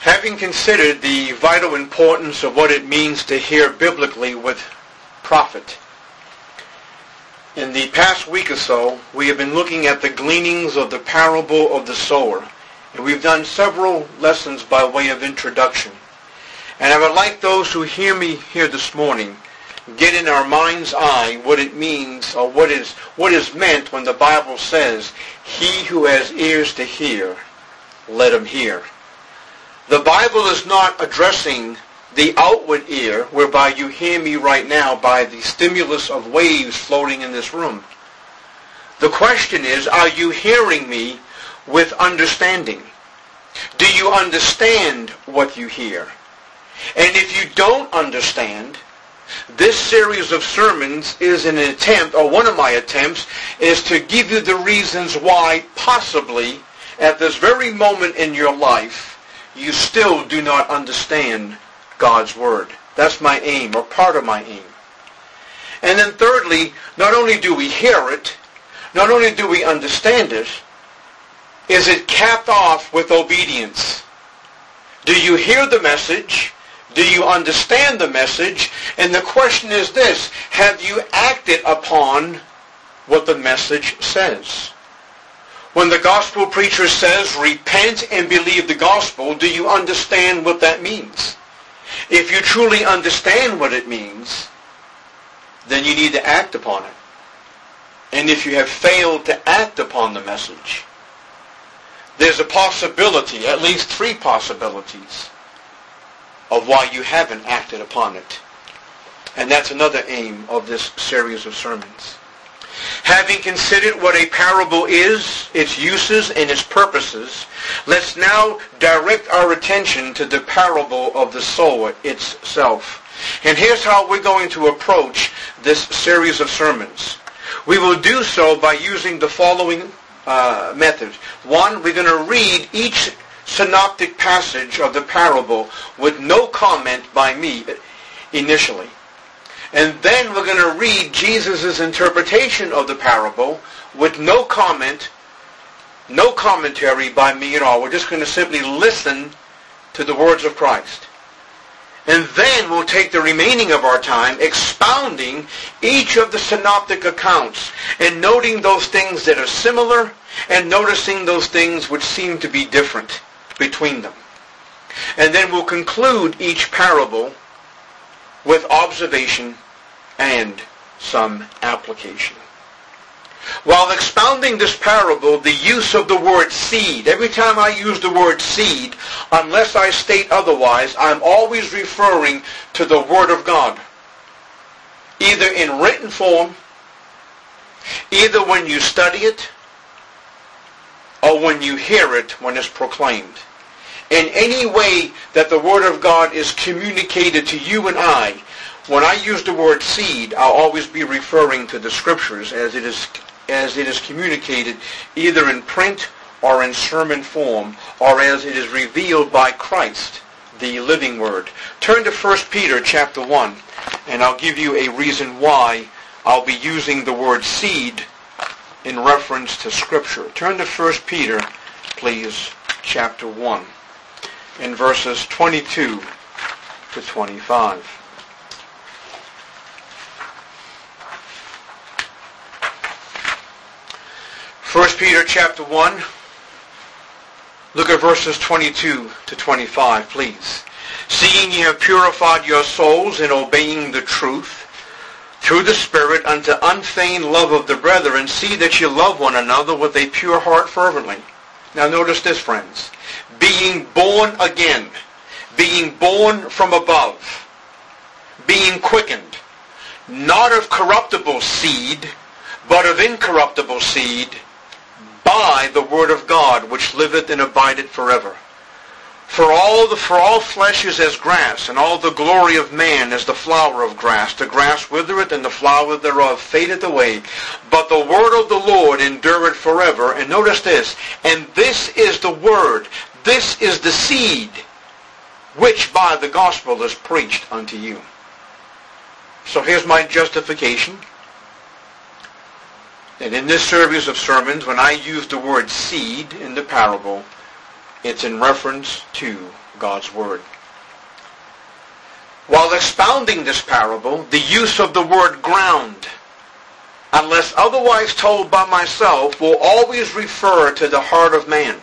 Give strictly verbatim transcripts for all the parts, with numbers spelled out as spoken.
Having considered the vital importance of what it means to hear biblically with profit, in the past week or so, we have been looking at the gleanings of the parable of the sower, and we've done several lessons by way of introduction. And I would like those who hear me here this morning get in our mind's eye what it means, or what is what is meant when the Bible says, "He who has ears to hear, let him hear." The Bible is not addressing the outward ear, whereby you hear me right now by the stimulus of waves floating in this room. The question is, are you hearing me with understanding? Do you understand what you hear? And if you don't understand, this series of sermons is an attempt, or one of my attempts, is to give you the reasons why possibly at this very moment in your life you still do not understand God's Word. That's my aim, or part of my aim. And then thirdly, not only do we hear it, not only do we understand it, is it capped off with obedience. Do you hear the message? Do you understand the message? And the question is this: have you acted upon what the message says? When the gospel preacher says, repent and believe the gospel, do you understand what that means? If you truly understand what it means, then you need to act upon it. And if you have failed to act upon the message, there's a possibility, at least three possibilities, of why you haven't acted upon it. And that's another aim of this series of sermons. Having considered what a parable is, its uses and its purposes, let's now direct our attention to the parable of the sower itself. And here's how we're going to approach this series of sermons. We will do so by using the following uh, methods. One, we're going to read each synoptic passage of the parable with no comment by me initially. And then we're going to read Jesus' interpretation of the parable with no comment, no commentary by me at all. We're just going to simply listen to the words of Christ. And then we'll take the remaining of our time expounding each of the synoptic accounts and noting those things that are similar and noticing those things which seem to be different between them. And then we'll conclude each parable with observation and some application. While expounding this parable, the use of the word seed, every time I use the word seed, unless I state otherwise, I'm always referring to the Word of God. Either in written form, either when you study it, or when you hear it when it's proclaimed. In any way that the Word of God is communicated to you and I, when I use the word seed, I'll always be referring to the Scriptures as it is as it is communicated either in print or in sermon form, or as it is revealed by Christ, the living Word. Turn to First Peter chapter one, and I'll give you a reason why I'll be using the word seed in reference to Scripture. Turn to First Peter, please, chapter one, in verses twenty-two to twenty-five. First Peter chapter one, look at verses twenty-two to twenty-five, please. Seeing ye have purified your souls in obeying the truth, through the Spirit unto unfeigned love of the brethren, see that ye love one another with a pure heart fervently. Now notice this, friends. Being born again, being born from above, being quickened, not of corruptible seed, but of incorruptible seed, by the word of God, which liveth and abideth forever. For all the for all flesh is as grass, and all the glory of man as the flower of grass. The grass withereth, and the flower thereof fadeth away. But the word of the Lord endureth forever. And notice this, and this is the word, this is the seed, which by the gospel is preached unto you. So here's my justification. And in this series of sermons, when I use the word seed in the parable, It's in reference to God's Word. While expounding this parable, the use of the word ground, unless otherwise told by myself, will always refer to the heart of man.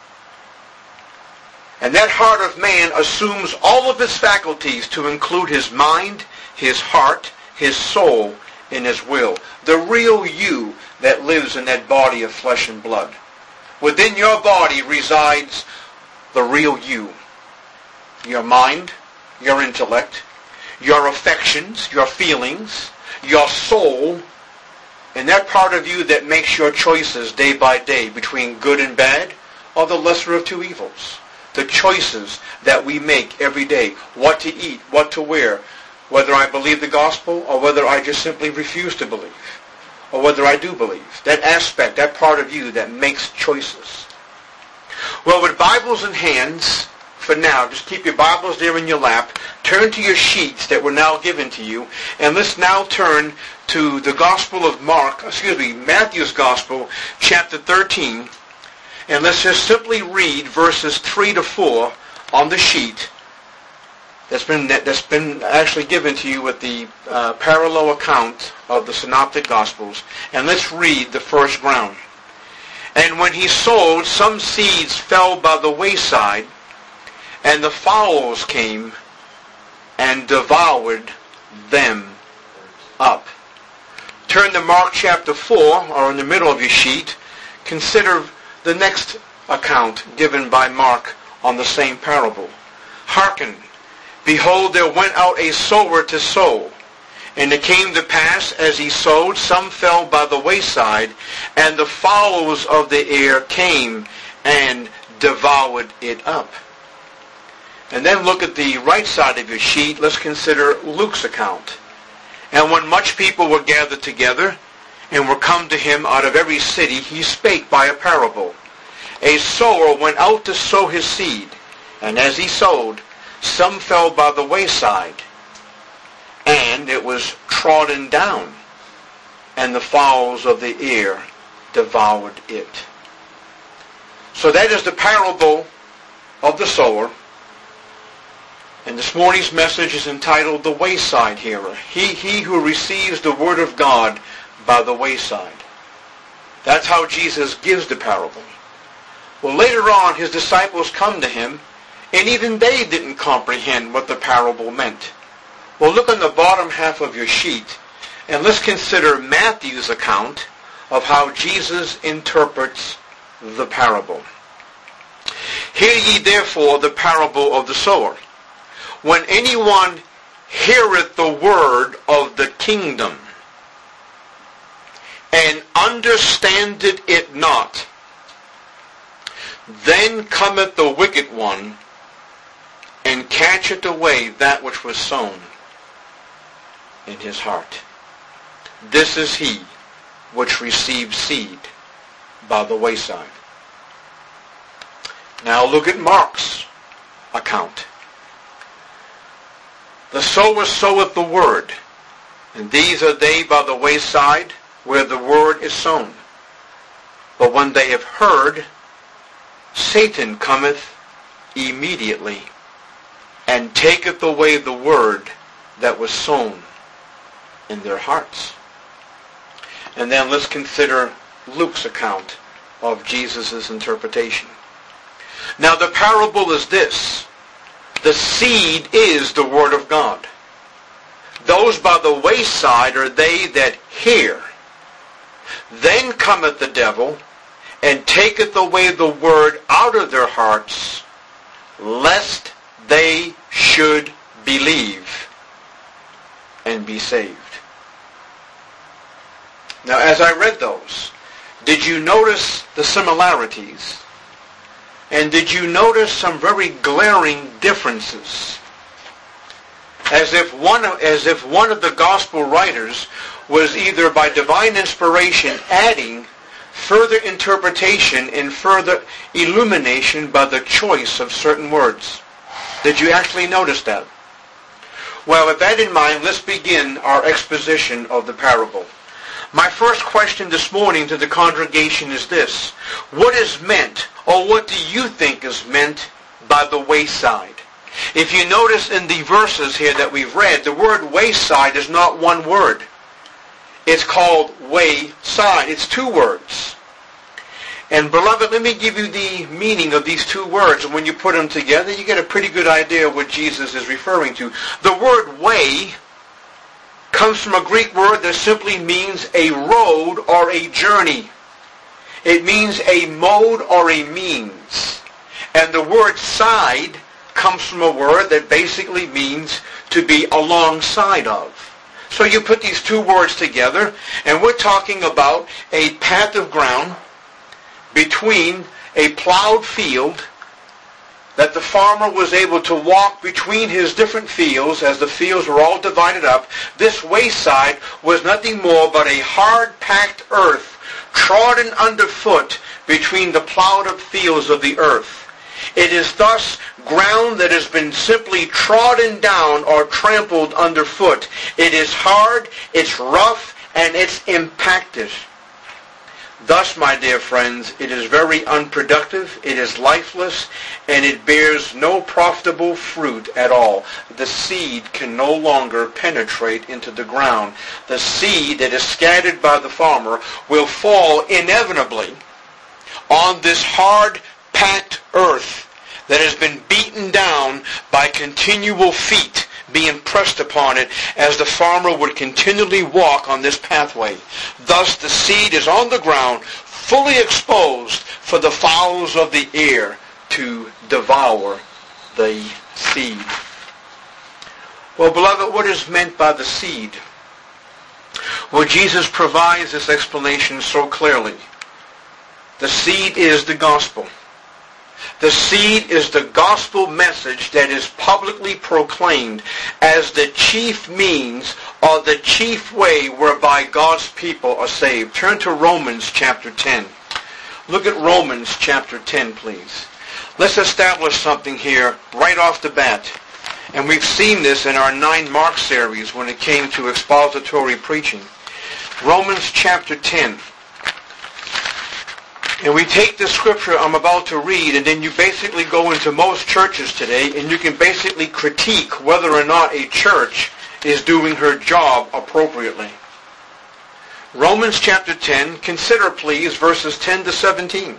And that heart of man assumes all of his faculties to include his mind, his heart, his soul, and his will. The real you that lives in that body of flesh and blood. Within your body resides the real you. Your mind, your intellect, your affections, your feelings, your soul, and that part of you that makes your choices day by day between good and bad, or the lesser of two evils. The choices that we make every day, what to eat, what to wear, whether I believe the gospel or whether I just simply refuse to believe, or whether I do believe. That aspect, that part of you that makes choices. Well, with Bibles in hands, for now, just keep your Bibles there in your lap, turn to your sheets that were now given to you, and let's now turn to the Gospel of Mark, excuse me, Matthew's Gospel, chapter thirteen, and let's just simply read verses three to four on the sheet that's been that's been actually given to you with the uh, parallel account of the Synoptic Gospels, and let's read the first ground. And when he sowed, some seeds fell by the wayside, and the fowls came and devoured them up. Turn to Mark chapter four, or in the middle of your sheet. Consider the next account given by Mark on the same parable. Hearken, behold, there went out a sower to sow. And it came to pass, as he sowed, some fell by the wayside, and the fowls of the air came and devoured it up. And then look at the right side of your sheet. Let's consider Luke's account. And when much people were gathered together, and were come to him out of every city, he spake by a parable. A sower went out to sow his seed, and as he sowed, some fell by the wayside, and it was trodden down, and the fowls of the air devoured it. So that is the parable of the sower. And this morning's message is entitled The Wayside Hearer. He, he who receives the word of God by the wayside. That's how Jesus gives the parable. Well, later on, his disciples come to him, and even they didn't comprehend what the parable meant. Well, look on the bottom half of your sheet, and let's consider Matthew's account of how Jesus interprets the parable. Hear ye therefore the parable of the sower. When anyone heareth the word of the kingdom, and understandeth it not, then cometh the wicked one, and catcheth away that which was sown in his heart. This is he which received seed by the wayside. Now look at Mark's account. The sower soweth the word, and these are they by the wayside where the word is sown. But when they have heard, Satan cometh immediately, and taketh away the word that was sown in their hearts. And then let's consider Luke's account of Jesus' interpretation. Now the parable is this. The seed is the word of God. Those by the wayside are they that hear. Then cometh the devil, and taketh away the word out of their hearts, lest they should believe and be saved. Now, as I read those, did you notice the similarities? And did you notice some very glaring differences? As if one of, as if one of the gospel writers was either by divine inspiration adding further interpretation and further illumination by the choice of certain words. Did you actually notice that? Well, with that in mind, let's begin our exposition of the parable. My first question this morning to the congregation is this. What is meant Or what do you think is meant by the wayside? If you notice in the verses here that we've read, the word wayside is not one word. It's called wayside. It's two words. And beloved, let me give you the meaning of these two words. And when you put them together, you get a pretty good idea of what Jesus is referring to. The word way comes from a Greek word that simply means a road or a journey. It means a mode or a means. And the word side comes from a word that basically means to be alongside of. So you put these two words together, and we're talking about a path of ground between a plowed field that the farmer was able to walk between his different fields as the fields were all divided up. This wayside was nothing more but a hard-packed earth trodden underfoot between the plowed up fields of the earth. It is thus ground that has been simply trodden down or trampled underfoot. It is hard, it's rough, and it's impacted. Thus, my dear friends, it is very unproductive, it is lifeless, and it bears no profitable fruit at all. The seed can no longer penetrate into the ground. The seed that is scattered by the farmer will fall inevitably on this hard, packed earth that has been beaten down by continual feet being pressed upon it as the farmer would continually walk on this pathway. Thus the seed is on the ground, fully exposed for the fowls of the air to devour the seed. Well, beloved, what is meant by the seed? Well, Jesus provides this explanation so clearly. The seed is the gospel. The seed is the gospel message that is publicly proclaimed as the chief means or the chief way whereby God's people are saved. Turn to Romans chapter ten. Look at Romans chapter ten, please. Let's establish something here right off the bat. And we've seen this in our nine Mark series when it came to expository preaching. Romans chapter ten. And we take the scripture I'm about to read, and then you basically go into most churches today, and you can basically critique whether or not a church is doing her job appropriately. Romans chapter ten, consider please verses ten to seventeen.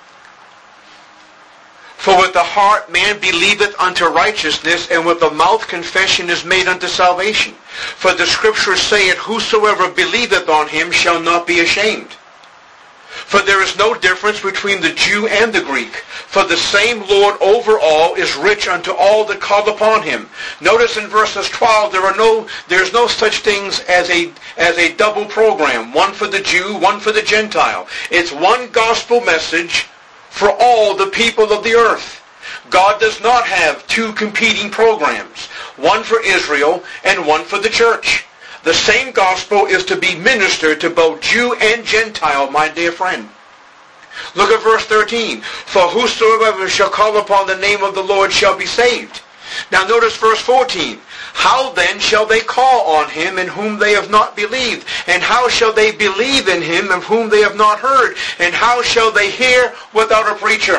For with the heart man believeth unto righteousness, and with the mouth confession is made unto salvation. For the scripture saith, whosoever believeth on him shall not be ashamed. For there is no difference between the Jew and the Greek. For the same Lord over all is rich unto all that call upon him. Notice in verses twelve, there are no, there's no such things as a, as a double program. One for the Jew, one for the Gentile. It's one gospel message for all the people of the earth. God does not have two competing programs. One for Israel and one for the church. The same gospel is to be ministered to both Jew and Gentile, my dear friend. Look at verse thirteen. For whosoever shall call upon the name of the Lord shall be saved. Now notice verse fourteen. How then shall they call on him in whom they have not believed? And how shall they believe in him of whom they have not heard? And how shall they hear without a preacher?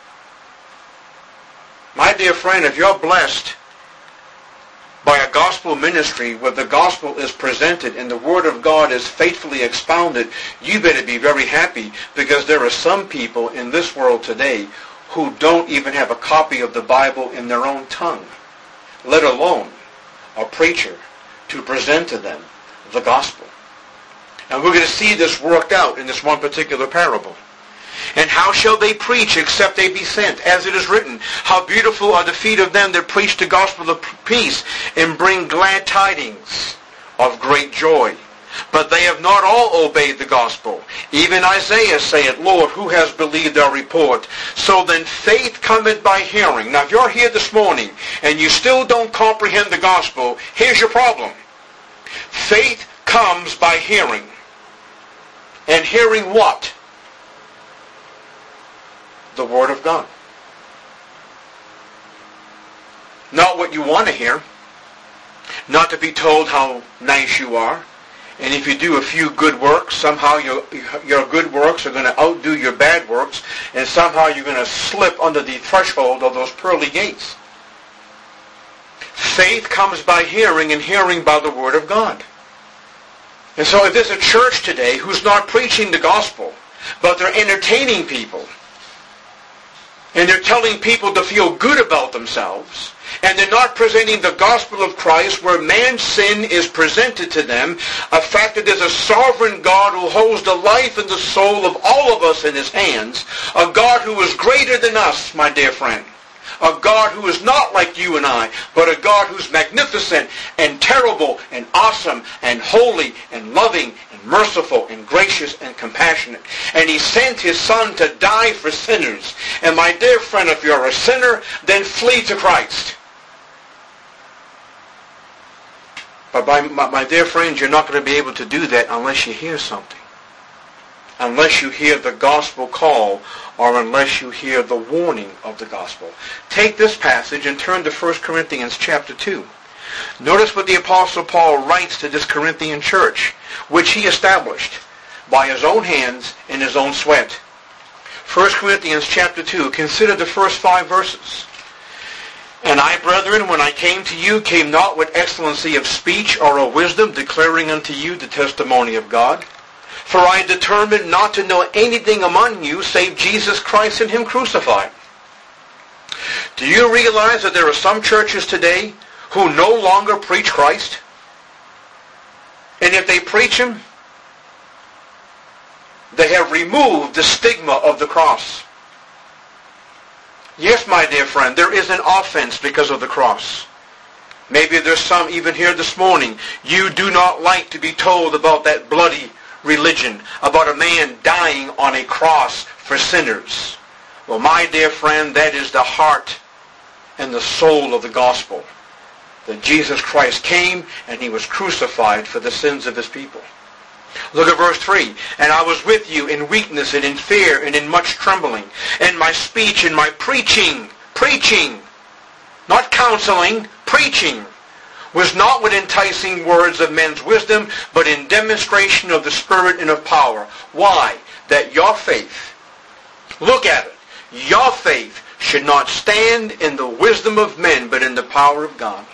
My dear friend, if you're blessed by a gospel ministry where the gospel is presented and the word of God is faithfully expounded, you better be very happy, because there are some people in this world today who don't even have a copy of the Bible in their own tongue, let alone a preacher to present to them the gospel. And we're going to see this worked out in this one particular parable. And how shall they preach except they be sent? As it is written, how beautiful are the feet of them that preach the gospel of peace and bring glad tidings of great joy. But they have not all obeyed the gospel. Even Isaiah saith, Lord, who has believed our report? So then faith cometh by hearing. Now if you're here this morning and you still don't comprehend the gospel, here's your problem. Faith comes by hearing. And hearing what? The Word of God. Not what you want to hear. Not to be told how nice you are. And if you do a few good works, somehow your, your good works are going to outdo your bad works, and somehow you're going to slip under the threshold of those pearly gates. Faith comes by hearing, and hearing by the Word of God. And so if there's a church today who's not preaching the gospel, but they're entertaining people, and they're telling people to feel good about themselves, and they're not presenting the gospel of Christ where man's sin is presented to them, a fact that there's a sovereign God who holds the life and the soul of all of us in his hands, a God who is greater than us, my dear friend, a God who is not like you and I, but a God who's magnificent and terrible and awesome and holy and loving and merciful and gracious and compassionate. And he sent his Son to die for sinners. And my dear friend, if you're a sinner, then flee to Christ. But my, my, my dear friends, you're not going to be able to do that unless you hear something. Unless you hear the gospel call, or unless you hear the warning of the gospel. Take this passage and turn to First Corinthians chapter two. Notice what the Apostle Paul writes to this Corinthian church, which he established by his own hands in his own sweat. First Corinthians chapter two, consider the first five verses. And I, brethren, when I came to you, came not with excellency of speech or of wisdom, declaring unto you the testimony of God. For I determined not to know anything among you save Jesus Christ and him crucified. Do you realize that there are some churches today who no longer preach Christ? And if they preach him, they have removed the stigma of the cross. Yes, my dear friend, there is an offense because of the cross. Maybe there's some even here this morning. You do not like to be told about that bloody religion, about a man dying on a cross for sinners. Well, my dear friend, that is the heart and the soul of the gospel. That Jesus Christ came and he was crucified for the sins of his people. Look at verse three. And I was with you in weakness and in fear and in much trembling. And my speech and my preaching, preaching, not counseling, preaching, was not with enticing words of men's wisdom, but in demonstration of the Spirit and of power. Why? That your faith, look at it, your faith should not stand in the wisdom of men, but in the power of God.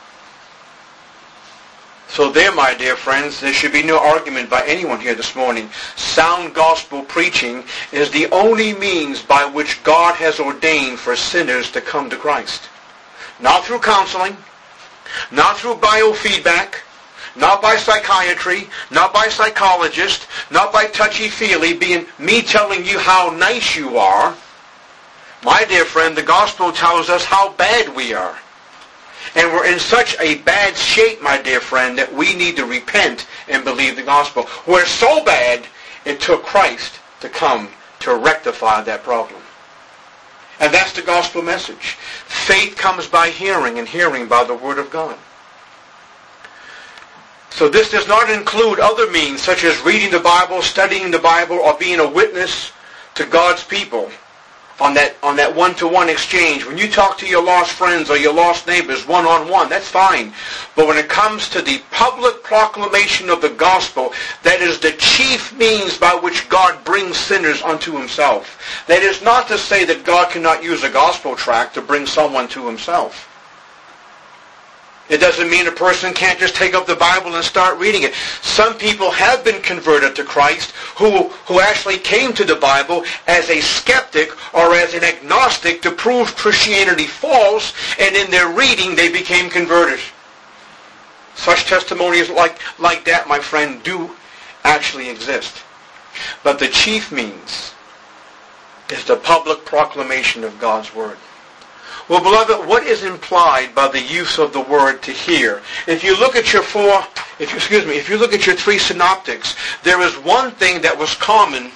So there, my dear friends, there should be no argument by anyone here this morning. Sound gospel preaching is the only means by which God has ordained for sinners to come to Christ. Not through counseling, not through biofeedback, not by psychiatry, not by psychologists, not by touchy-feely, being me telling you how nice you are. My dear friend, the gospel tells us how bad we are. And we're in such a bad shape, my dear friend, that we need to repent and believe the gospel. We're so bad, it took Christ to come to rectify that problem. And that's the gospel message. Faith comes by hearing, and hearing by the Word of God. So this does not include other means, such as reading the Bible, studying the Bible, or being a witness to God's people on that on that one-to-one exchange. When you talk to your lost friends or your lost neighbors one-on-one, that's fine. But when it comes to the public proclamation of the gospel, that is the chief means by which God brings sinners unto himself. That is not to say that God cannot use a gospel tract to bring someone to himself. It doesn't mean a person can't just take up the Bible and start reading it. Some people have been converted to Christ who, who actually came to the Bible as a skeptic or as an agnostic to prove Christianity false, and in their reading they became converted. Such testimonies like, like that, my friend, do actually exist. But the chief means is the public proclamation of God's Word. Well, beloved, what is implied by the use of the word to hear? If you look at your four, if you, excuse me, if you look at your three synoptics, there is one thing that was common,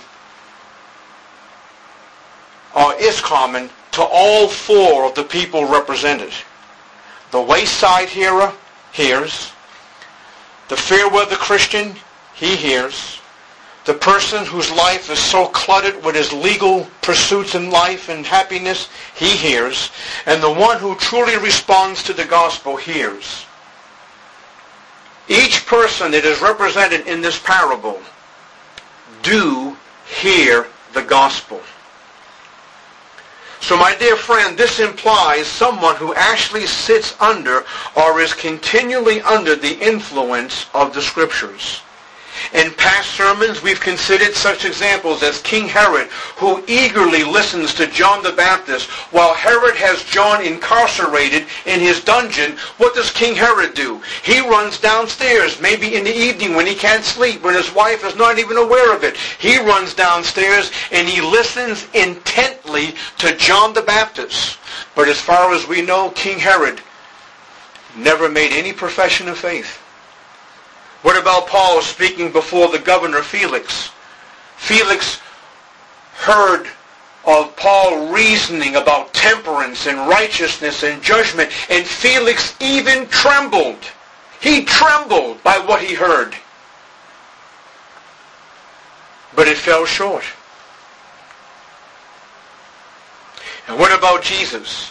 or is common, to all four of the people represented. The wayside hearer hears. The fair-weather Christian, he hears. The person whose life is so cluttered with his legal pursuits in life and happiness, he hears. And the one who truly responds to the gospel hears. Each person that is represented in this parable do hear the gospel. So my dear friend, this implies someone who actually sits under or is continually under the influence of the Scriptures. In past sermons, we've considered such examples as King Herod, who eagerly listens to John the Baptist. While Herod has John incarcerated in his dungeon, what does King Herod do? He runs downstairs, maybe in the evening when he can't sleep, when his wife is not even aware of it. He runs downstairs and he listens intently to John the Baptist. But as far as we know, King Herod never made any profession of faith. What about Paul speaking before the governor Felix? Felix heard of Paul reasoning about temperance and righteousness and judgment, and Felix even trembled. He trembled by what he heard. But it fell short. And what about Jesus?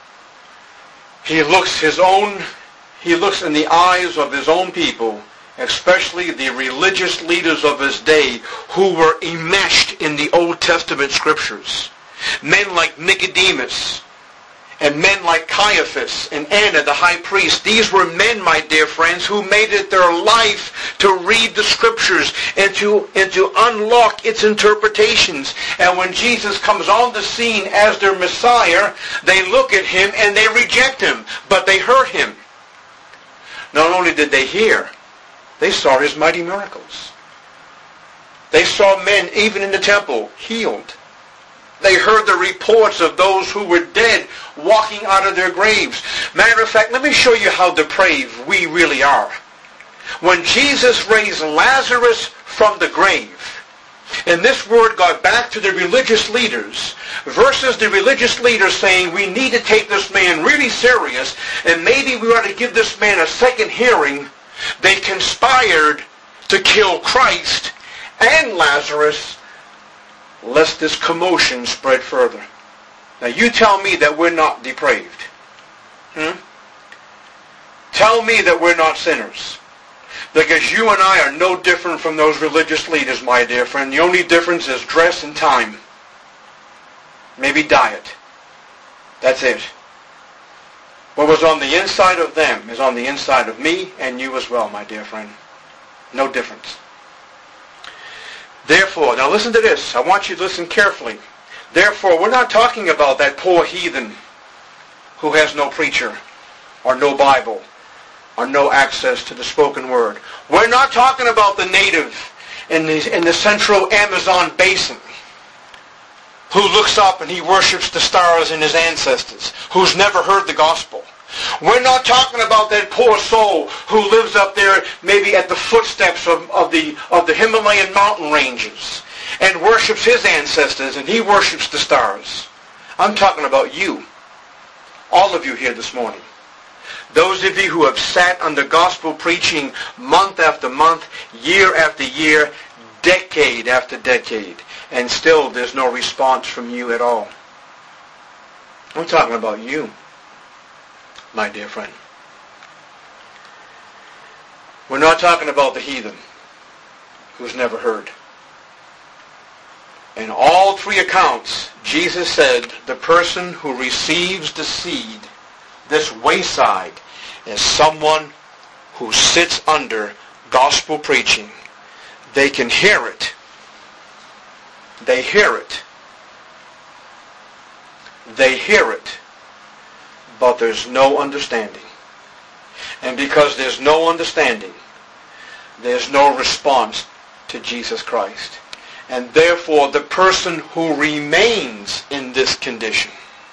He looks his own, he looks in the eyes of his own people, especially the religious leaders of his day who were enmeshed in the Old Testament Scriptures. Men like Nicodemus and men like Caiaphas and Anna the high priest. These were men, my dear friends, who made it their life to read the Scriptures and to, and to unlock its interpretations. And when Jesus comes on the scene as their Messiah, they look at him and they reject him, but they heard him. Not only did they hear, they saw his mighty miracles. They saw men, even in the temple, healed. They heard the reports of those who were dead walking out of their graves. Matter of fact, let me show you how depraved we really are. When Jesus raised Lazarus from the grave, and this word got back to the religious leaders, versus the religious leaders saying, we need to take this man really serious, and maybe we ought to give this man a second hearing. They conspired to kill Christ and Lazarus, lest this commotion spread further. Now you tell me that we're not depraved. Hmm? Tell me that we're not sinners. Because you and I are no different from those religious leaders, my dear friend. The only difference is dress and time. Maybe diet. That's it. What was on the inside of them is on the inside of me and you as well, my dear friend. No difference. Therefore, now listen to this. I want you to listen carefully. Therefore, we're not talking about that poor heathen who has no preacher or no Bible or no access to the spoken word. We're not talking about the native in the, in the central Amazon basin who looks up and he worships the stars and his ancestors, who's never heard the gospel. We're not talking about that poor soul who lives up there maybe at the footsteps of, of, the, of the Himalayan mountain ranges and worships his ancestors and he worships the stars. I'm talking about you, all of you here this morning. Those of you who have sat under gospel preaching month after month, year after year, decade after decade, and still there's no response from you at all. I'm talking about you, my dear friend. We're not talking about the heathen who's never heard. In all three accounts, Jesus said the person who receives the seed, this wayside, is someone who sits under gospel preaching. They can hear it. They hear it. They hear it. But there's no understanding. And because there's no understanding, there's no response to Jesus Christ. And therefore, the person who remains in this condition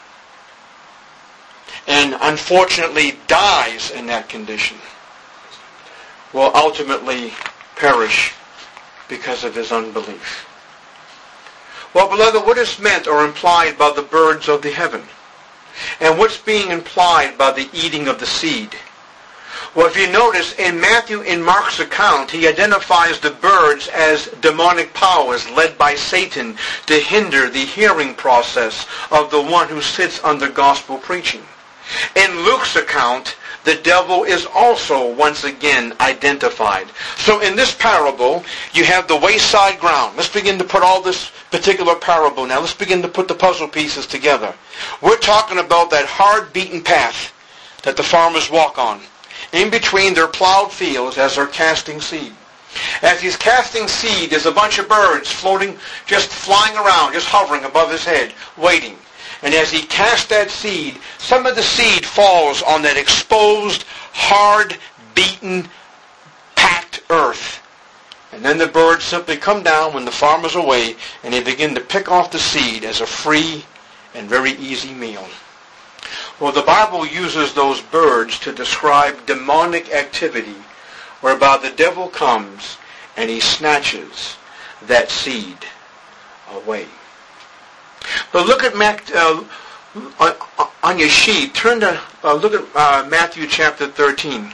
and unfortunately dies in that condition will ultimately perish because of his unbelief. Well, beloved, what is meant or implied by the birds of the heaven? And what's being implied by the eating of the seed? Well, if you notice, in Matthew and Mark's account, he identifies the birds as demonic powers led by Satan to hinder the hearing process of the one who sits under gospel preaching. In Luke's account, the devil is also once again identified. So in this parable, you have the wayside ground. Let's begin to put all this particular parable now. Let's begin to put the puzzle pieces together. We're talking about that hard beaten path that the farmers walk on, in between their plowed fields as they're casting seed. As he's casting seed, there's a bunch of birds floating, just flying around, just hovering above his head, waiting. And as he casts that seed, some of the seed falls on that exposed, hard, beaten, packed earth. And then the birds simply come down when the farmer's away, and they begin to pick off the seed as a free and very easy meal. Well, the Bible uses those birds to describe demonic activity, whereby the devil comes and he snatches that seed away. But look at Mac, uh, on, on your sheet. Turn to uh, look at uh, Matthew chapter thirteen.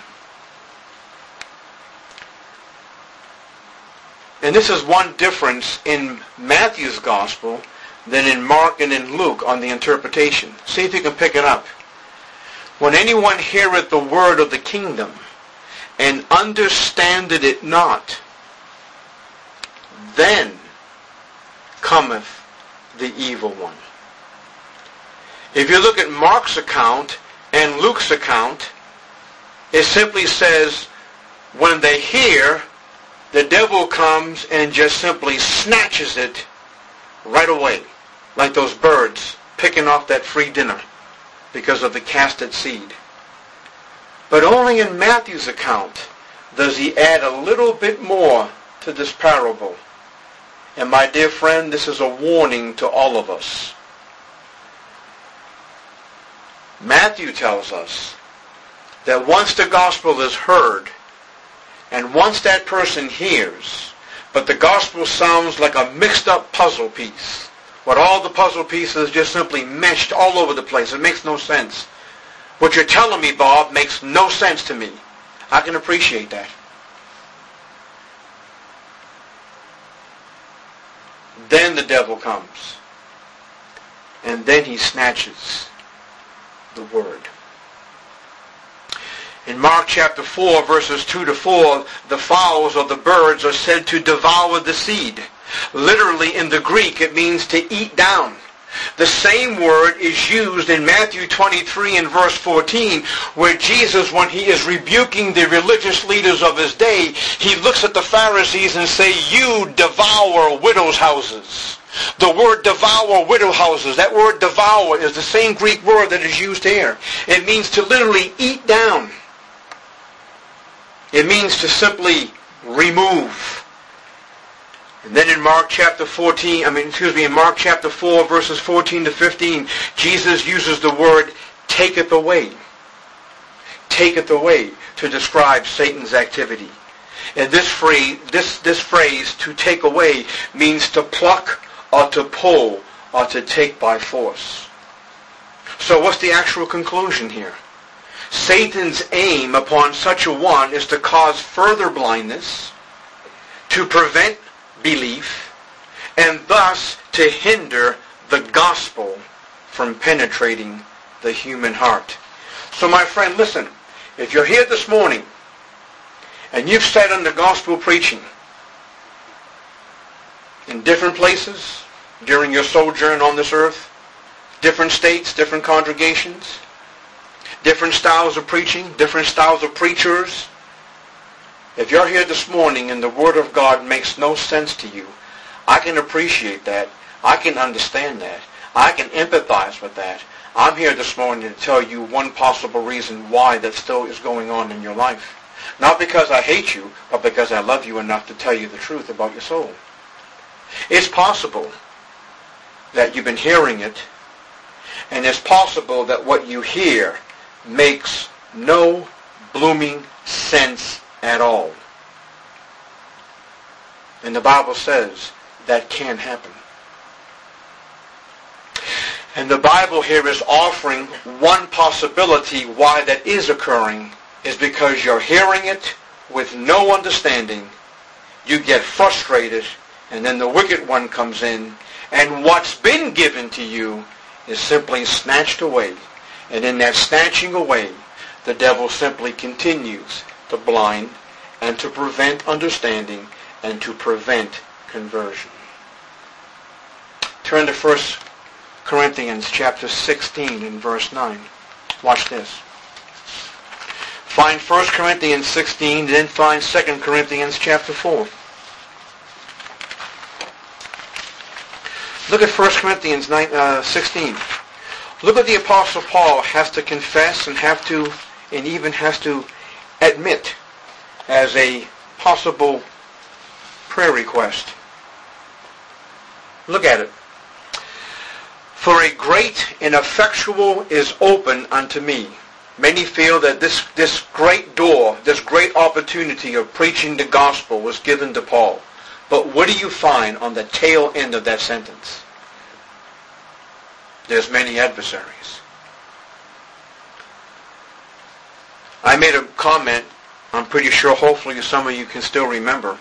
And this is one difference in Matthew's gospel than in Mark and in Luke on the interpretation. See if you can pick it up. When anyone heareth the word of the kingdom and understandeth it not, then cometh the evil one. If you look at Mark's account and Luke's account, it simply says, when they hear, the devil comes and just simply snatches it right away, like those birds picking off that free dinner because of the casted seed. But only in Matthew's account does he add a little bit more to this parable. And my dear friend, this is a warning to all of us. Matthew tells us that once the gospel is heard, and once that person hears, but the gospel sounds like a mixed up puzzle piece, what all the puzzle pieces just simply meshed all over the place. It makes no sense. What you're telling me, Bob, makes no sense to me. I can appreciate that. Then the devil comes. And then he snatches the word. In Mark chapter four, verses two to four, the fowls or the birds are said to devour the seed. Literally in the Greek, it means to eat down. The same word is used in Matthew twenty-three and verse fourteen, where Jesus, when he is rebuking the religious leaders of his day, he looks at the Pharisees and says, you devour widows' houses. The word devour widow houses, that word devour is the same Greek word that is used here. It means to literally eat down. It means to simply remove. And then in Mark chapter fourteen, I mean, excuse me, in Mark chapter four, verses fourteen to fifteen, Jesus uses the word taketh away. Taketh away to describe Satan's activity. And this phrase, this, this phrase, to take away, means to pluck or to pull or to take by force. So what's the actual conclusion here? Satan's aim upon such a one is to cause further blindness, to prevent belief, and thus to hinder the gospel from penetrating the human heart. So my friend, listen, if you're here this morning and you've sat under gospel preaching in different places during your sojourn on this earth, different states, different congregations, different styles of preaching, different styles of preachers. If you're here this morning and the Word of God makes no sense to you, I can appreciate that. I can understand that. I can empathize with that. I'm here this morning to tell you one possible reason why that still is going on in your life. Not because I hate you, but because I love you enough to tell you the truth about your soul. It's possible that you've been hearing it, and it's possible that what you hear makes no blooming sense at all. And the Bible says that can happen. And the Bible here is offering one possibility why that is occurring is because you're hearing it with no understanding. You get frustrated, and then the wicked one comes in, and what's been given to you is simply snatched away. And in that snatching away, the devil simply continues to blind and to prevent understanding and to prevent conversion. Turn to First Corinthians chapter sixteen and verse nine. Watch this. Find First Corinthians sixteen, then find Second Corinthians chapter four. Look at First Corinthians sixteen. Look what the Apostle Paul has to confess and have to, and even has to admit as a possible prayer request. Look at it. For a great and effectual is open unto me. Many feel that this, this great door, this great opportunity of preaching the gospel was given to Paul. But what do you find on the tail end of that sentence? There's many adversaries. I made a comment, I'm pretty sure hopefully some of you can still remember,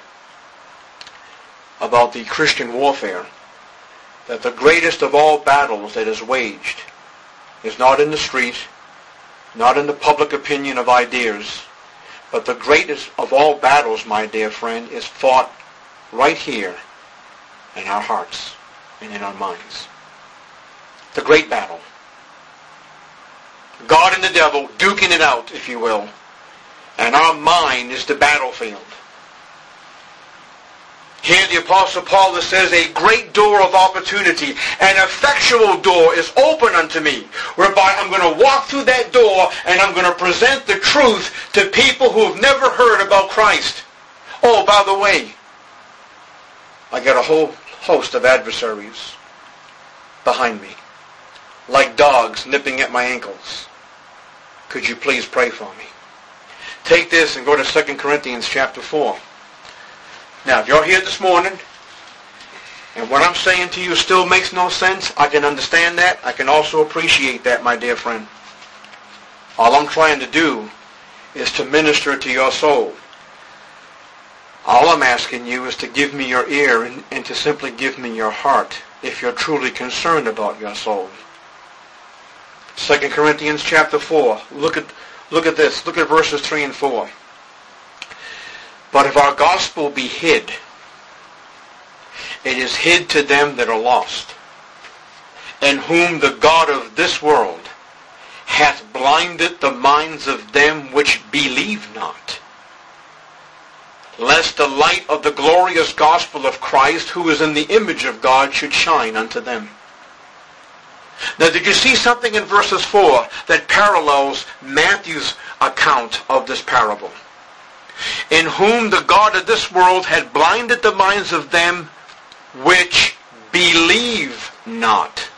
about the Christian warfare. That the greatest of all battles that is waged is not in the street, not in the public opinion of ideas, but the greatest of all battles, my dear friend, is fought right here in our hearts and in our minds. The great battle. God and the devil duking it out, if you will, and our mind is the battlefield. Here the Apostle Paul says, a great door of opportunity, an effectual door is open unto me, whereby I'm going to walk through that door and I'm going to present the truth to people who have never heard about Christ. Oh, by the way, I got a whole host of adversaries behind me, like dogs nipping at my ankles. Could you please pray for me? Take this and go to Second Corinthians chapter four. Now, if you're here this morning, and what I'm saying to you still makes no sense, I can understand that. I can also appreciate that, my dear friend. All I'm trying to do is to minister to your soul. All I'm asking you is to give me your ear and, and to simply give me your heart if you're truly concerned about your soul. Second Corinthians chapter four. Look at, look at this. Look at verses three and four. But if our gospel be hid, it is hid to them that are lost, in whom the God of this world hath blinded the minds of them which believe not, lest the light of the glorious gospel of Christ, who is in the image of God, should shine unto them. Now, did you see something in verses four that parallels Matthew's account of this parable? In whom the God of this world had blinded the minds of them which believe not.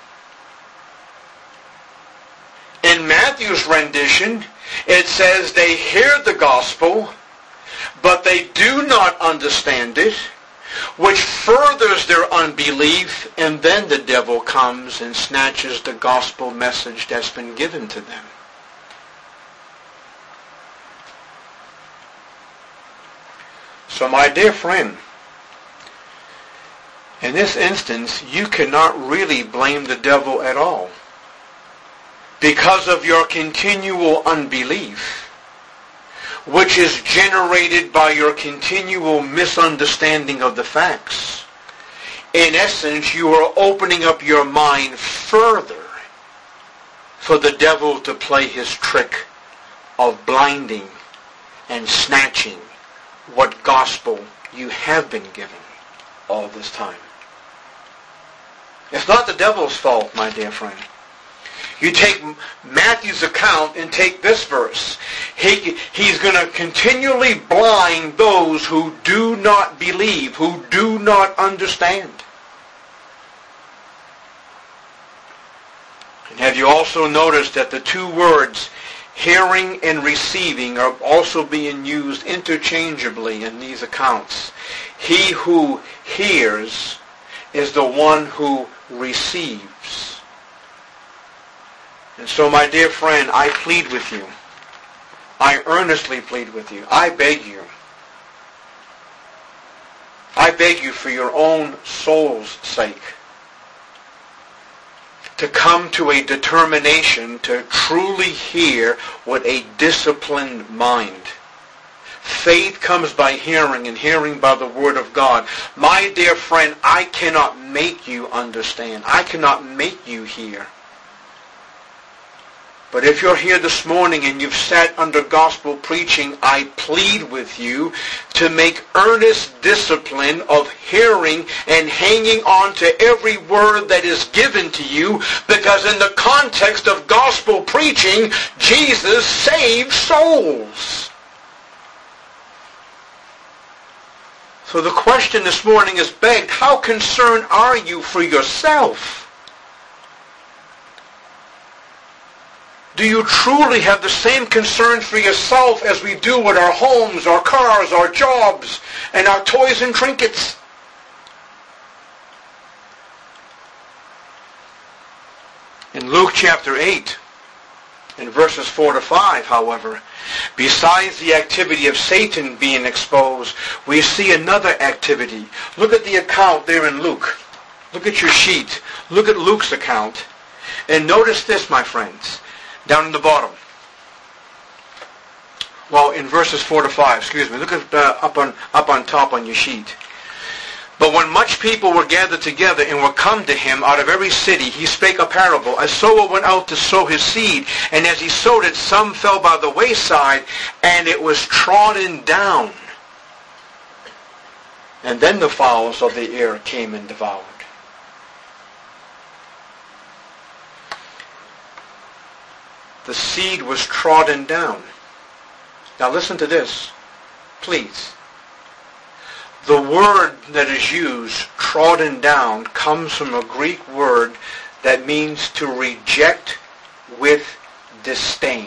In Matthew's rendition, it says they hear the gospel, but they do not understand it, which furthers their unbelief, and then the devil comes and snatches the gospel message that's been given to them. So my dear friend, in this instance, you cannot really blame the devil at all because of your continual unbelief, which is generated by your continual misunderstanding of the facts. In essence, you are opening up your mind further for the devil to play his trick of blinding and snatching what gospel you have been given all this time. It's not the devil's fault, my dear friend. You take Matthew's account and take this verse. He, he's going to continually blind those who do not believe, who do not understand. And have you also noticed that the two words hearing and receiving are also being used interchangeably in these accounts? He who hears is the one who receives. And so, my dear friend, I plead with you. I earnestly plead with you. I beg you. I beg you for your own soul's sake to come to a determination to truly hear with a disciplined mind. Faith comes by hearing, and hearing by the Word of God. My dear friend, I cannot make you understand. I cannot make you hear. But if you're here this morning and you've sat under gospel preaching, I plead with you to make earnest discipline of hearing and hanging on to every word that is given to you, because in the context of gospel preaching, Jesus saves souls. So the question this morning is begged, how concerned are you for yourself? Do you truly have the same concern for yourself as we do with our homes, our cars, our jobs, and our toys and trinkets? In Luke chapter eight, in verses four to five, however, besides the activity of Satan being exposed, we see another activity. Look at the account there in Luke. Look at your sheet. Look at Luke's account. And notice this, my friends, down in the bottom. Well, in verses four to five, excuse me. Look at uh, up on up on top on your sheet. But when much people were gathered together and were come to him out of every city, he spake a parable. A sower went out to sow his seed, and as he sowed it, some fell by the wayside, and it was trodden down. And then the fowls of the air came and devoured. The seed was trodden down. Now listen to this, please. The word that is used, trodden down, comes from a Greek word that means to reject with disdain.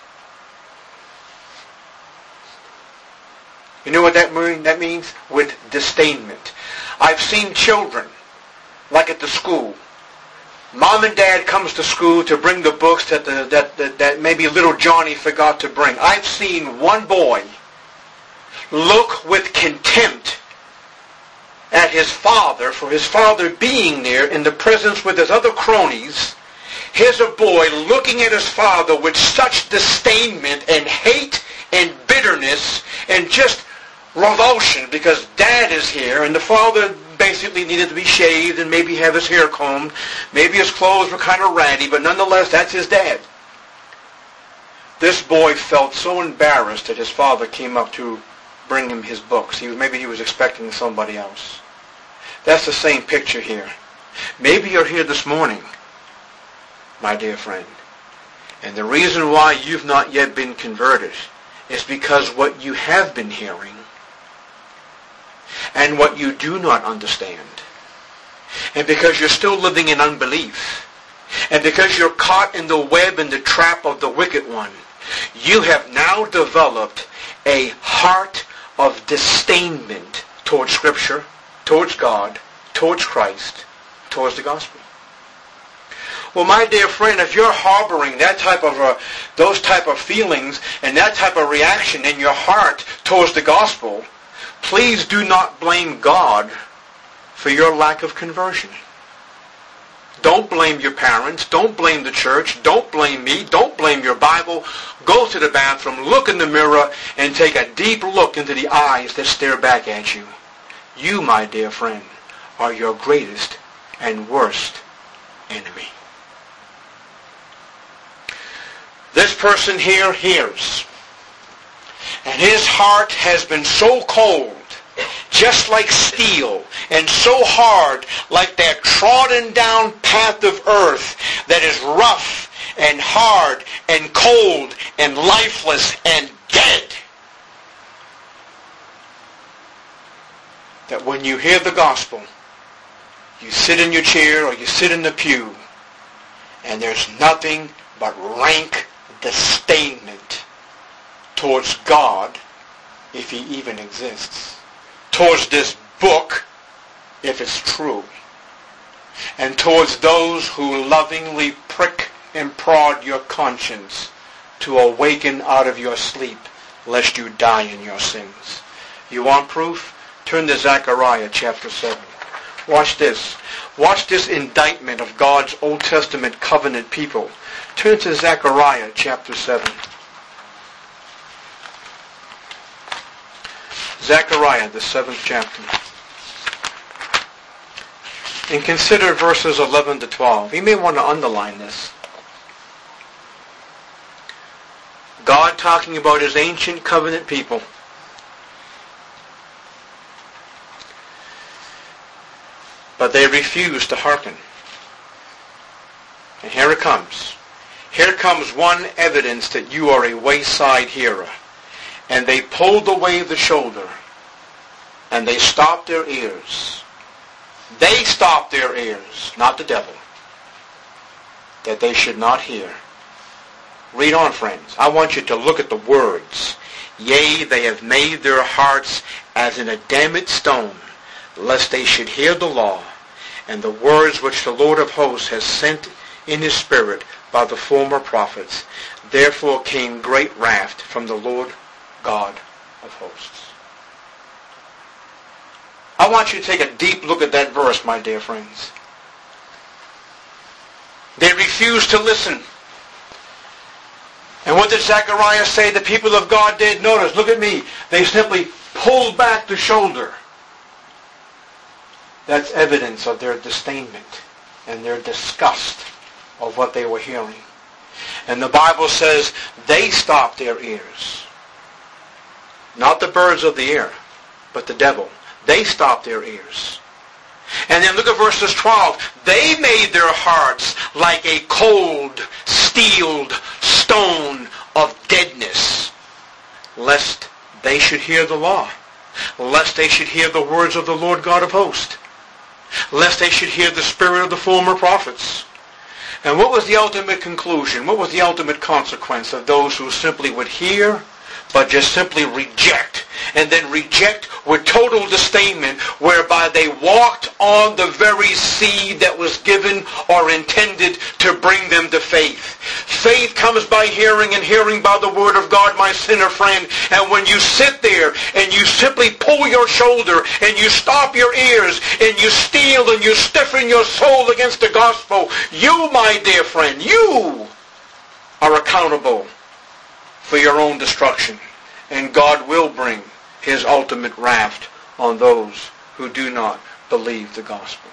You know what that mean, that means? With disdainment. I've seen children, like at the school. Mom and Dad comes to school to bring the books that, the, that, that, that maybe little Johnny forgot to bring. I've seen one boy look with contempt at his father for his father being there in the presence with his other cronies. Here's a boy looking at his father with such disdainment and hate and bitterness and just revulsion because Dad is here and the father basically needed to be shaved and maybe have his hair combed. Maybe his clothes were kind of ratty, but nonetheless, that's his dad. This boy felt so embarrassed that his father came up to bring him his books. He was, maybe he was expecting somebody else. That's the same picture here. Maybe you're here this morning, my dear friend, and the reason why you've not yet been converted is because what you have been hearing and what you do not understand, and because you're still living in unbelief, and because you're caught in the web and the trap of the wicked one, you have now developed a heart of disdainment towards Scripture, towards God, towards Christ, towards the gospel. Well, my dear friend, if you're harboring that type of uh, those type of feelings and that type of reaction in your heart towards the gospel, please do not blame God for your lack of conversion. Don't blame your parents. Don't blame the church. Don't blame me. Don't blame your Bible. Go to the bathroom, look in the mirror, and take a deep look into the eyes that stare back at you. You, my dear friend, are your greatest and worst enemy. This person here hears, and his heart has been so cold, just like steel, and so hard, like that trodden down path of earth that is rough and hard and cold and lifeless and dead, that when you hear the gospel, you sit in your chair or you sit in the pew, and there's nothing but rank disdainment towards God, if He even exists, towards this book, if it's true, and towards those who lovingly prick and prod your conscience to awaken out of your sleep, lest you die in your sins. You want proof? Turn to Zechariah chapter seven. Watch this. Watch this indictment of God's Old Testament covenant people. Turn to Zechariah chapter seven. Zechariah, the seventh chapter. And consider verses eleven to twelve. You may want to underline this. God talking about His ancient covenant people. But they refuse to hearken. And here it comes. Here comes one evidence that you are a wayside hearer. And they pulled away the shoulder, and they stopped their ears. They stopped their ears, not the devil, that they should not hear. Read on, friends. I want you to look at the words. Yea, they have made their hearts as an adamant stone, lest they should hear the law, and the words which the Lord of hosts has sent in His Spirit by the former prophets. Therefore came great wrath from the Lord God of hosts. I want you to take a deep look at that verse, my dear friends. They refused to listen. And what did Zechariah say the people of God did? Notice, look at me. They simply pulled back the shoulder. That's evidence of their disdainment and their disgust of what they were hearing. And the Bible says they stopped their ears. Not the birds of the air, but the devil. They stopped their ears. And then look at verses twelve. They made their hearts like a cold, steeled stone of deadness, lest they should hear the law, lest they should hear the words of the Lord God of hosts, lest they should hear the spirit of the former prophets. And what was the ultimate conclusion? What was the ultimate consequence of those who simply would hear, but just simply reject, and then reject with total disdainment, whereby they walked on the very seed that was given or intended to bring them to faith. Faith comes by hearing, and hearing by the word of God, my sinner friend. And when you sit there and you simply pull your shoulder and you stop your ears and you steel and you stiffen your soul against the gospel, you, my dear friend, you are accountable for your own destruction. And God will bring His ultimate wrath on those who do not believe the gospel.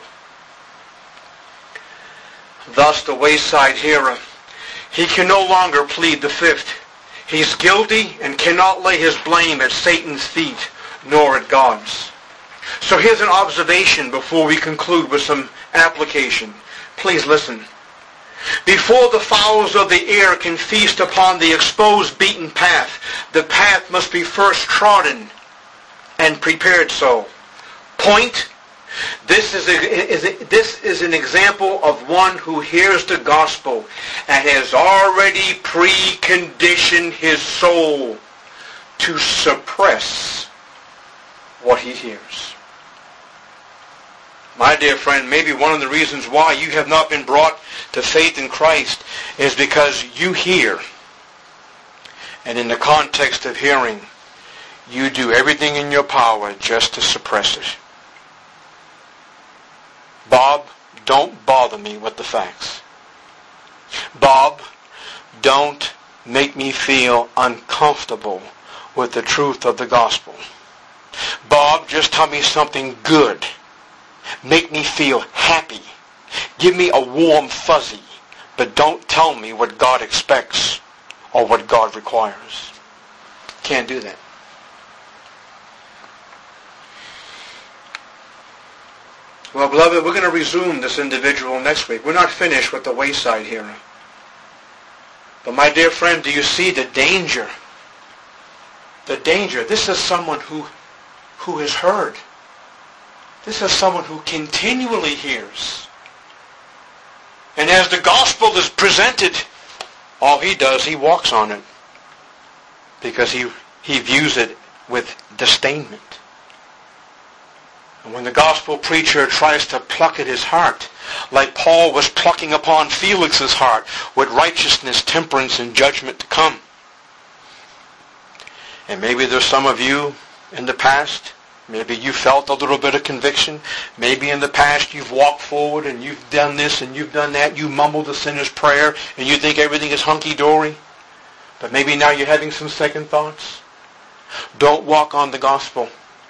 Thus the wayside hearer, he can no longer plead the fifth. He's guilty and cannot lay his blame at Satan's feet, nor at God's. So here's an observation before we conclude with some application. Please listen. Before the fowls of the air can feast upon the exposed, beaten path, the path must be first trodden and prepared so. Point. This is, a, is a, this is an example of one who hears the gospel and has already preconditioned his soul to suppress what he hears. My dear friend, maybe one of the reasons why you have not been brought to faith in Christ is because you hear, and in the context of hearing, you do everything in your power just to suppress it. Bob, don't bother me with the facts. Bob, don't make me feel uncomfortable with the truth of the gospel. Bob, just tell me something good. Make me feel happy. Give me a warm fuzzy. But don't tell me what God expects or what God requires. Can't do that. Well, beloved, we're going to resume this individual next week. We're not finished with the wayside hearer. But my dear friend, do you see the danger? The danger. This is someone who, who has heard. This is someone who continually hears. And as the gospel is presented, all he does, he walks on it. Because he, he views it with disdainment. And when the gospel preacher tries to pluck at his heart, like Paul was plucking upon Felix's heart, with righteousness, temperance, and judgment to come. And maybe there's some of you in the past Maybe you felt a little bit of conviction. Maybe in the past you've walked forward and you've done this and you've done that. You mumbled the sinner's prayer and you think everything is hunky-dory. But maybe now you're having some second thoughts. Don't walk on the gospel.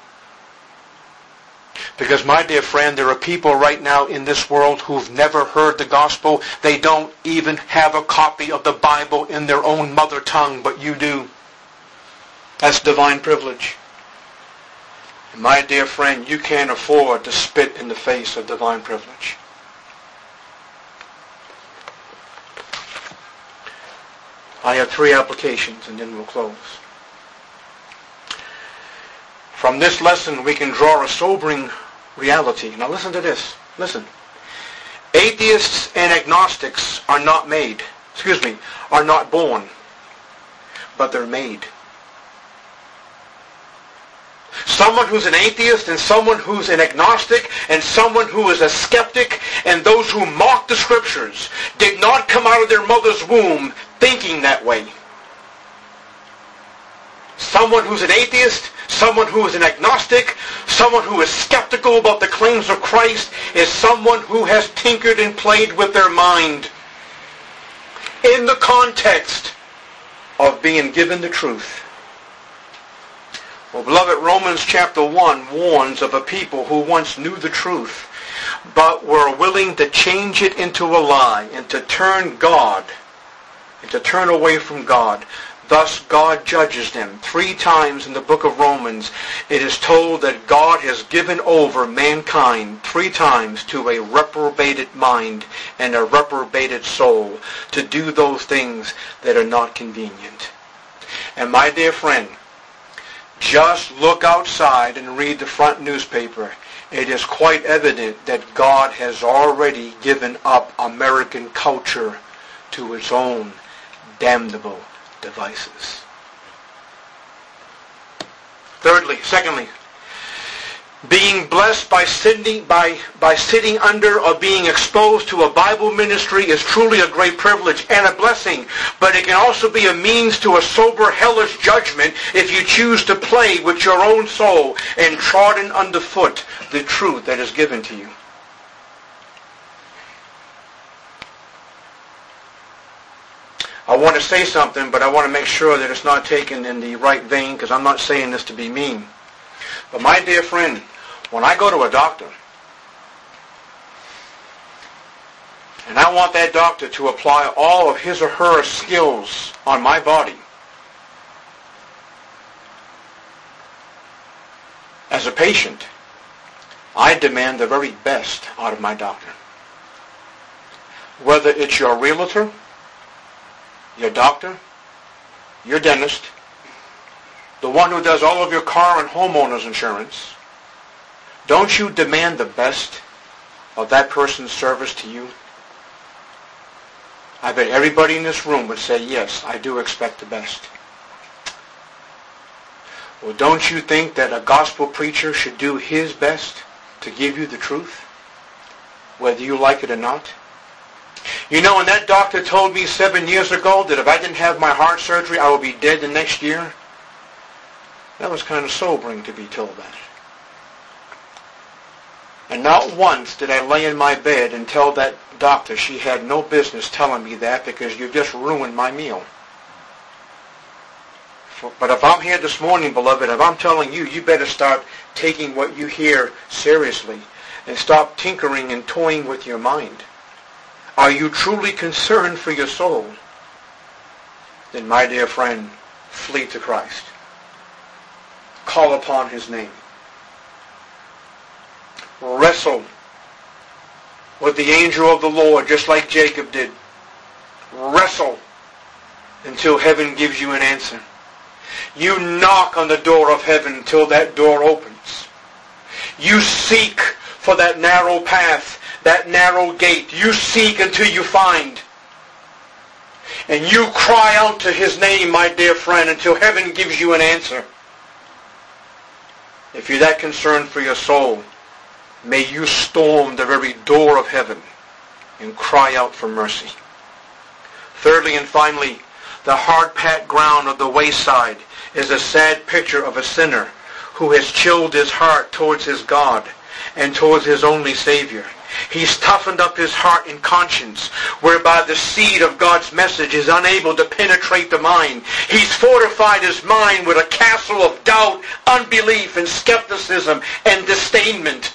Because, my dear friend, there are people right now in this world who've never heard the gospel. They don't even have a copy of the Bible in their own mother tongue, but you do. That's divine privilege. And my dear friend, you can't afford to spit in the face of divine privilege. I have three applications and then we'll close. From this lesson we can draw a sobering reality. Now listen to this. Listen. Atheists and agnostics are not made, excuse me, are not born, but they're made. Someone who's an atheist and someone who's an agnostic and someone who is a skeptic and those who mock the Scriptures did not come out of their mother's womb thinking that way. Someone who's an atheist, someone who is an agnostic, someone who is skeptical about the claims of Christ is someone who has tinkered and played with their mind in the context of being given the truth. Well, beloved, Romans chapter one warns of a people who once knew the truth, but were willing to change it into a lie and to turn God, and to turn away from God. Thus God judges them. Three times in the book of Romans, it is told that God has given over mankind three times to a reprobated mind and a reprobated soul to do those things that are not convenient. And my dear friend, just look outside and read the front newspaper. It is quite evident that God has already given up American culture to its own damnable devices. Thirdly, secondly, being blessed by sitting, by, by sitting under or being exposed to a Bible ministry is truly a great privilege and a blessing, but it can also be a means to a sober, hellish judgment if you choose to play with your own soul and trodden underfoot the truth that is given to you. I want to say something, but I want to make sure that it's not taken in the right vein, because I'm not saying this to be mean. But my dear friend, when I go to a doctor, and I want that doctor to apply all of his or her skills on my body, as a patient, I demand the very best out of my doctor. Whether it's your realtor, your doctor, your dentist, the one who does all of your car and homeowner's insurance, don't you demand the best of that person's service to you? I bet everybody in this room would say, yes, I do expect the best. Well, don't you think that a gospel preacher should do his best to give you the truth, whether you like it or not? You know, when that doctor told me seven years ago that if I didn't have my heart surgery, I would be dead the next year, that was kind of sobering to be told that. And not once did I lay in my bed and tell that doctor she had no business telling me that because you just ruined my meal. But if I'm here this morning, beloved, if I'm telling you, you better start taking what you hear seriously and stop tinkering and toying with your mind. Are you truly concerned for your soul? Then, my dear friend, flee to Christ. Call upon His name. Wrestle with the angel of the Lord, just like Jacob did. Wrestle until heaven gives you an answer. You knock on the door of heaven until that door opens. You seek for that narrow path, that narrow gate. You seek until you find. And you cry out to His name, my dear friend, until heaven gives you an answer. If you're that concerned for your soul, may you storm the very door of heaven and cry out for mercy. Thirdly and finally, the hard-packed ground of the wayside is a sad picture of a sinner who has chilled his heart towards his God and towards his only Savior. He's toughened up his heart and conscience, whereby the seed of God's message is unable to penetrate the mind. He's fortified his mind with a castle of doubt, unbelief, and skepticism and disdainment.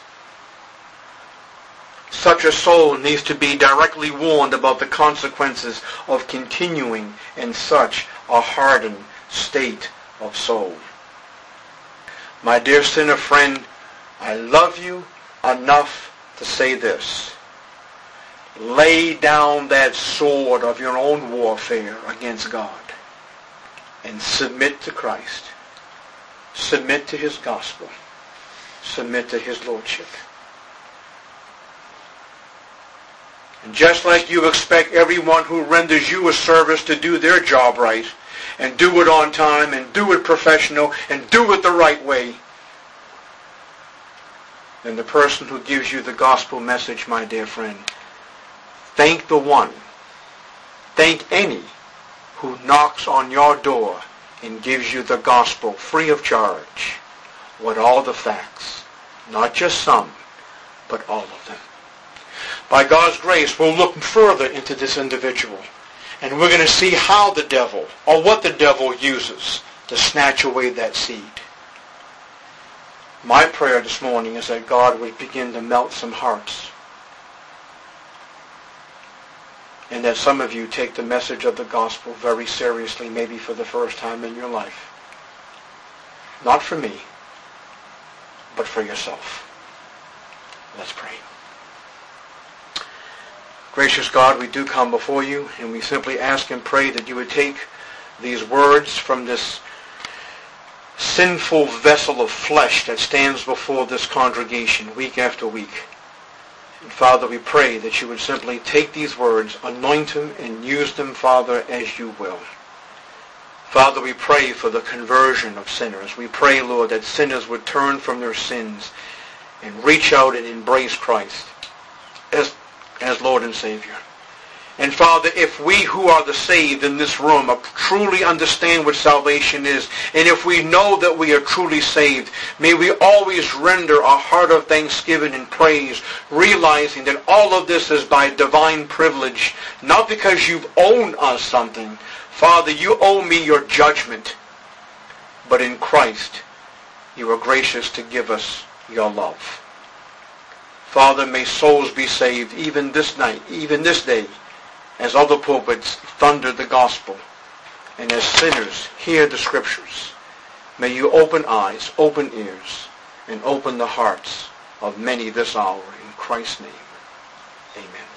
Such a soul needs to be directly warned about the consequences of continuing in such a hardened state of soul. My dear sinner friend, I love you enough to say this. Lay down that sword of your own warfare against God and submit to Christ. Submit to his gospel. Submit to his lordship. And just like you expect everyone who renders you a service to do their job right, and do it on time, and do it professional, and do it the right way, then the person who gives you the gospel message, my dear friend, thank the one, thank any who knocks on your door and gives you the gospel free of charge, with all the facts, not just some, but all of them. By God's grace, we'll look further into this individual, and we're going to see how the devil, or what the devil uses to snatch away that seed. My prayer this morning is that God would begin to melt some hearts, and that some of you take the message of the gospel very seriously, maybe for the first time in your life. Not for me, but for yourself. Let's pray. Gracious God, we do come before you, and we simply ask and pray that you would take these words from this sinful vessel of flesh that stands before this congregation week after week. And Father, we pray that you would simply take these words, anoint them, and use them, Father, as you will. Father, we pray for the conversion of sinners. We pray, Lord, that sinners would turn from their sins and reach out and embrace Christ as as Lord and Savior. And Father, if we who are the saved in this room truly understand what salvation is, and if we know that we are truly saved, may we always render a heart of thanksgiving and praise, realizing that all of this is by divine privilege, not because you've owed us something. Father, you owe me your judgment, but in Christ you are gracious to give us your love. Father, may souls be saved even this night, even this day, as other pulpits thunder the gospel, and as sinners hear the scriptures. May you open eyes, open ears, and open the hearts of many this hour. In Christ's name, amen.